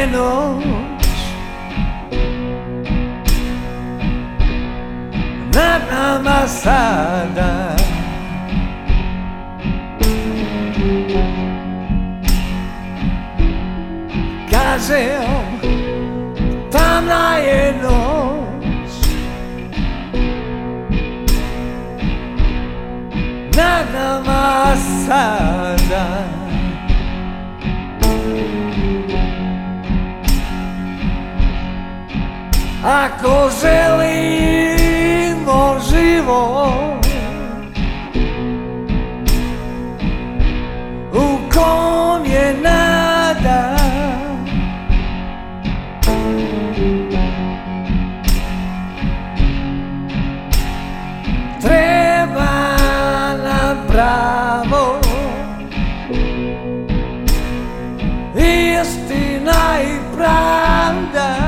noć nad nama sada. Kažem, tamna je noć nad nama sada. Ako želimo život u kom je nada, treba nam pravo, istina i pravda.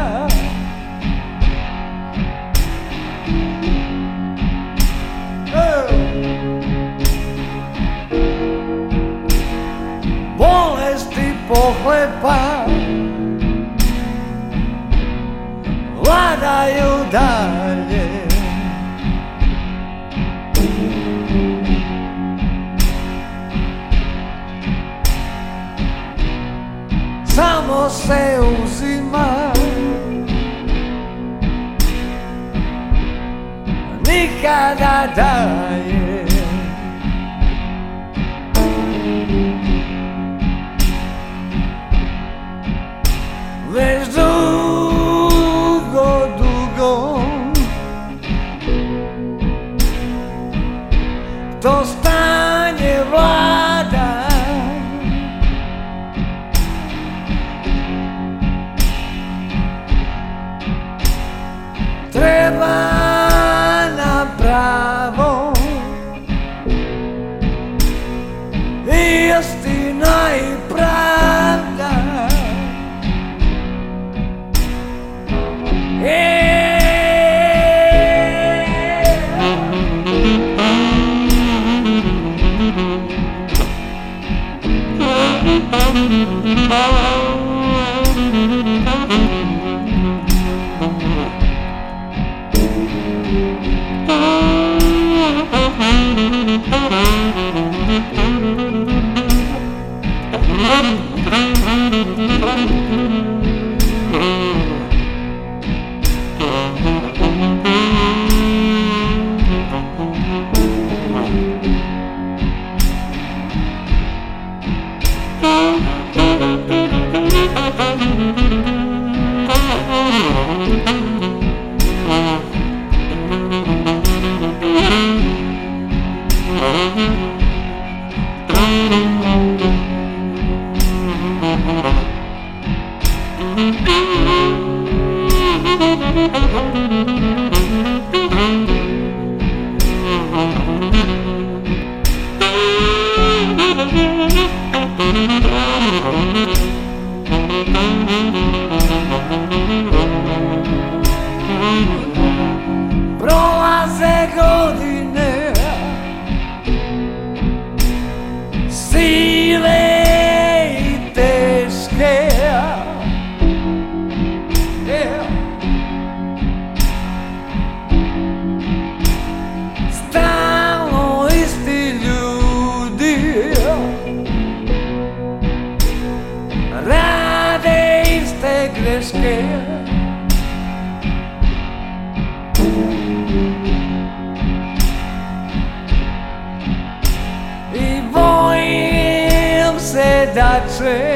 Bolesti pohlepa vladaju dalje. Samo se uzima, nikada daje. Već dugo, dugo to stanje vlada. Treba nam pravo, istina i pravda. Prolaze godine sive i teške, stalno isti ljudi rade iste greške. I bojim se da će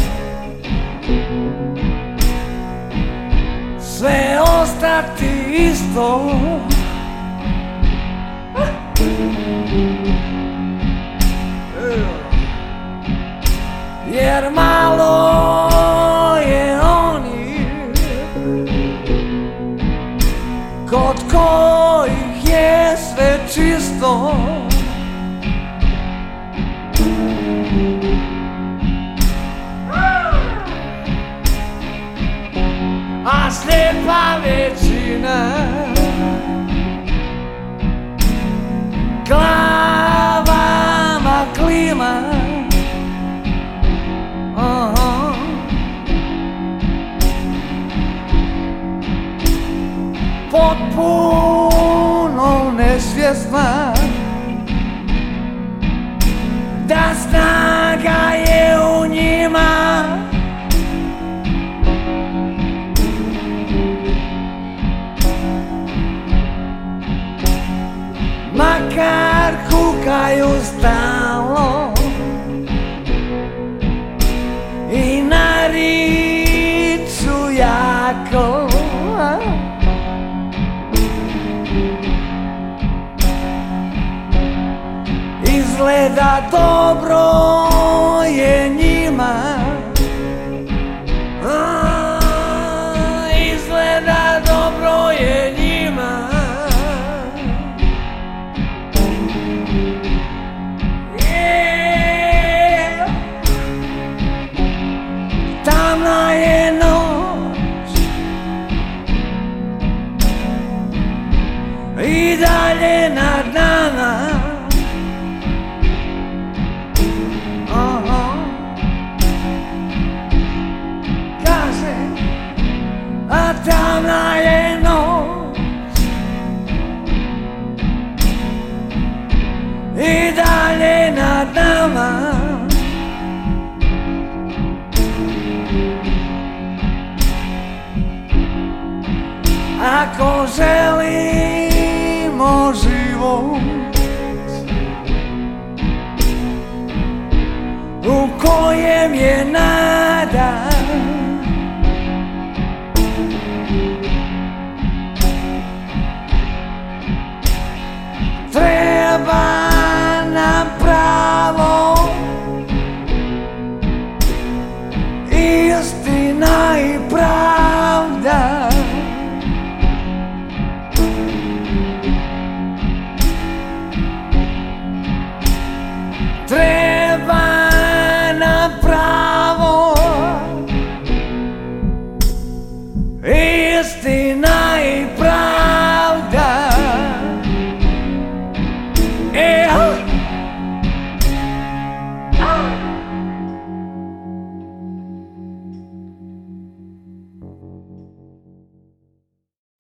sve ostati isto, jer malo je onih kod kojih je sve čisto. A slijepa većina glavama klima, svjesna da snaga je u njima, makar kukaju stalno i nariču jako. Izgleda dobro je njima, izgleda dobro je njima. Tamna je noć i dalje nad nama. Kaže, a tamna je noć i dalje nad nama. Ako želimo život u kojem je